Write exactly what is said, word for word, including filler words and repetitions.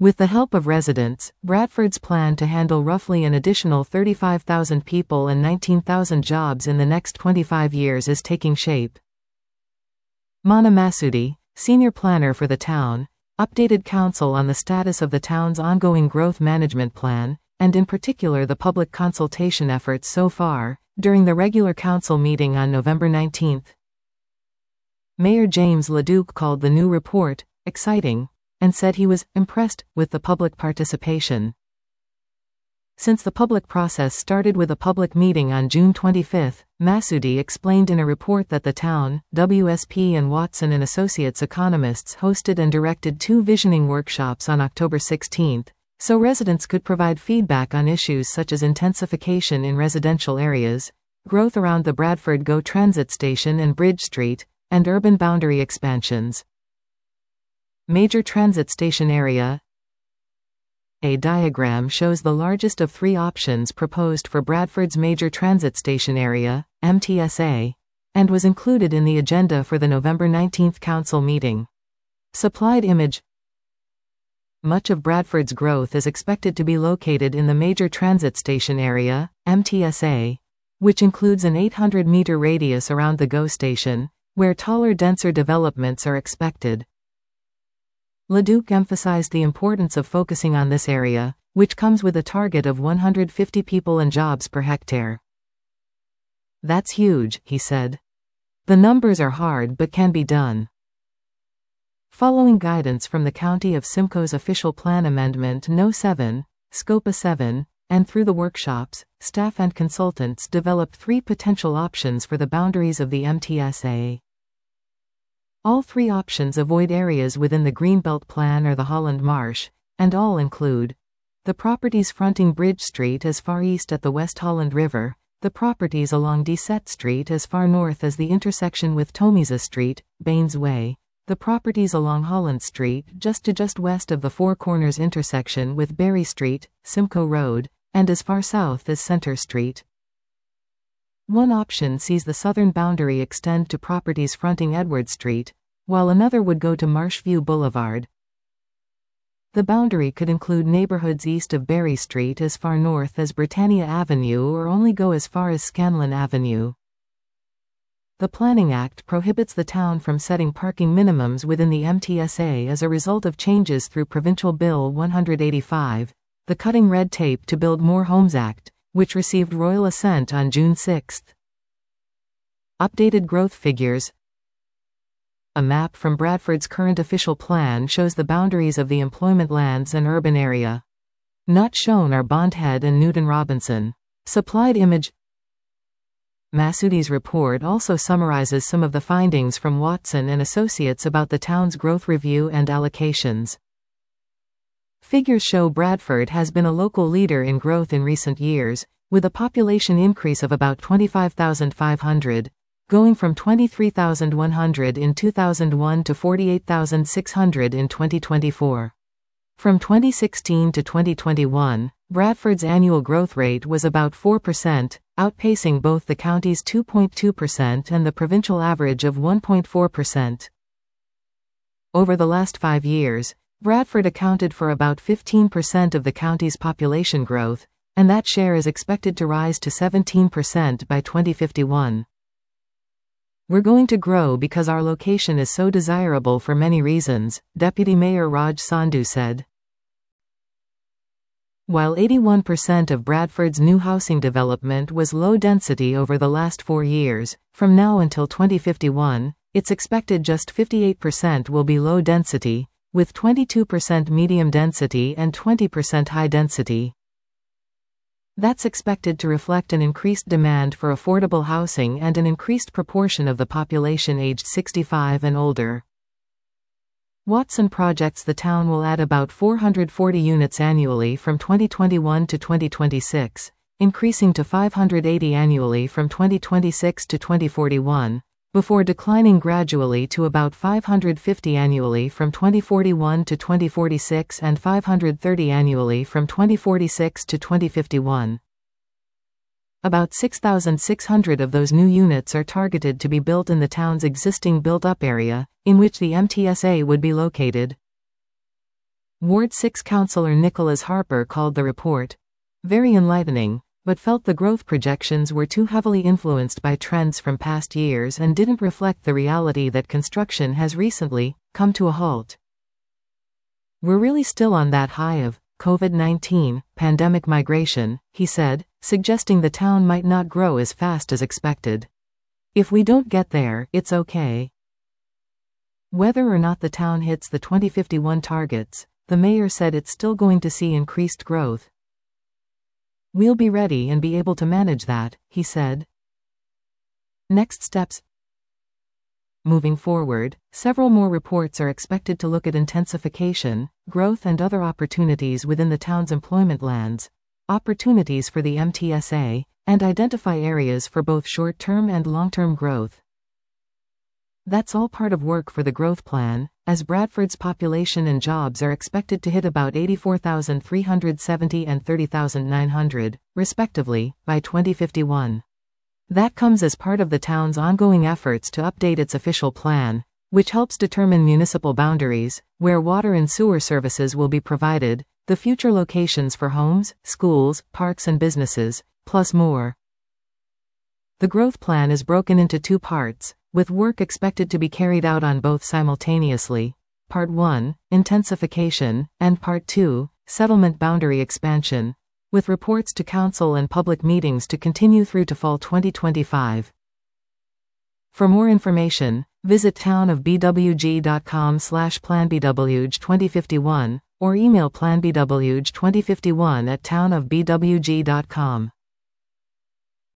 With the help of residents, Bradford's plan to handle roughly an additional thirty-five thousand people and nineteen thousand jobs in the next twenty-five years is taking shape. Mana Masudi, senior planner for the town, updated council on the status of the town's ongoing growth management plan, and in particular the public consultation efforts so far, during the regular council meeting on November nineteenth. Mayor James LeDuc called the new report exciting, and said he was impressed with the public participation. Since the public process started with a public meeting on June twenty-fifth, Masudi explained in a report that the town, W S P and Watson and Associates economists hosted and directed two visioning workshops on October sixteenth, so residents could provide feedback on issues such as intensification in residential areas, growth around the Bradford GO transit station and Bridge Street, and urban boundary expansions. Major transit station area. A diagram shows the largest of three options proposed for Bradford's major transit station area, M T S A, and was included in the agenda for the November nineteenth council meeting. Supplied image. Much of Bradford's growth is expected to be located in the major transit station area, M T S A, which includes an eight hundred meter radius around the GO station, where taller, denser developments are expected. LeDuc emphasized the importance of focusing on this area, which comes with a target of one hundred fifty people and jobs per hectare. That's huge, he said. The numbers are hard but can be done. Following guidance from the County of Simcoe's official plan amendment No. seven, SCOPA seven, and through the workshops, staff and consultants developed three potential options for the boundaries of the M T S A. All three options avoid areas within the Greenbelt Plan or the Holland Marsh, and all include the properties fronting Bridge Street as far east at the West Holland River, the properties along Deset Street as far north as the intersection with Tomisa Street, Baines Way, the properties along Holland Street just to just west of the Four Corners intersection with Berry Street, Simcoe Road, and as far south as Center Street. One option sees the southern boundary extend to properties fronting Edward Street, while another would go to Marshview Boulevard. The boundary could include neighborhoods east of Berry Street as far north as Britannia Avenue or only go as far as Scanlon Avenue. The Planning Act prohibits the town from setting parking minimums within the M T S A as a result of changes through Provincial Bill one eighty-five, the Cutting Red Tape to Build More Homes Act, which received royal assent on June sixth. Updated growth figures. A map from Bradford's current official plan shows the boundaries of the employment lands and urban area. Not shown are Bondhead and Newton Robinson. Supplied image. Masudi's report also summarizes some of the findings from Watson and Associates about the town's growth review and allocations. Figures show Bradford has been a local leader in growth in recent years, with a population increase of about twenty-five thousand five hundred, going from twenty-three thousand one hundred in two thousand one to forty-eight thousand six hundred in twenty twenty-four. From twenty sixteen to twenty twenty-one, Bradford's annual growth rate was about four percent, outpacing both the county's two point two percent and the provincial average of one point four percent. Over the last five years, Bradford accounted for about fifteen percent of the county's population growth, and that share is expected to rise to seventeen percent by twenty fifty-one. We're going to grow because our location is so desirable for many reasons, Deputy Mayor Raj Sandhu said. While eighty-one percent of Bradford's new housing development was low density over the last four years, from now until twenty fifty-one, it's expected just fifty-eight percent will be low density, with twenty-two percent medium density and twenty percent high density. That's expected to reflect an increased demand for affordable housing and an increased proportion of the population aged sixty-five and older. Watson projects the town will add about four hundred forty units annually from twenty twenty-one to twenty twenty-six, increasing to five hundred eighty annually from twenty twenty-six to twenty forty-one, before declining gradually to about five hundred fifty annually from twenty forty-one to twenty forty-six and five hundred thirty annually from twenty forty-six to twenty fifty-one. About six thousand six hundred of those new units are targeted to be built in the town's existing built-up area, in which the M T S A would be located. Ward six Councillor Nicholas Harper called the report very enlightening, but felt the growth projections were too heavily influenced by trends from past years and didn't reflect the reality that construction has recently come to a halt. We're really still on that high of COVID nineteen pandemic migration, he said, suggesting the town might not grow as fast as expected. If we don't get there, it's okay. Whether or not the town hits the twenty fifty-one targets, the mayor said it's still going to see increased growth. We'll be ready and be able to manage that, he said. Next steps. Moving forward, several more reports are expected to look at intensification, growth and other opportunities within the town's employment lands, opportunities for the M T S A, and identify areas for both short-term and long-term growth. That's all part of work for the growth plan, as Bradford's population and jobs are expected to hit about eighty-four thousand three hundred seventy and thirty thousand nine hundred, respectively, by twenty fifty-one. That comes as part of the town's ongoing efforts to update its official plan, which helps determine municipal boundaries, where water and sewer services will be provided, the future locations for homes, schools, parks and businesses, plus more. The growth plan is broken into two parts, with work expected to be carried out on both simultaneously. Part one, intensification, and Part two, settlement boundary expansion, with reports to council and public meetings to continue through to fall twenty twenty-five. For more information, visit townofbwg.com slash planbwg twenty fifty-one or email planbwg twenty fifty-one at townofbwg dot com.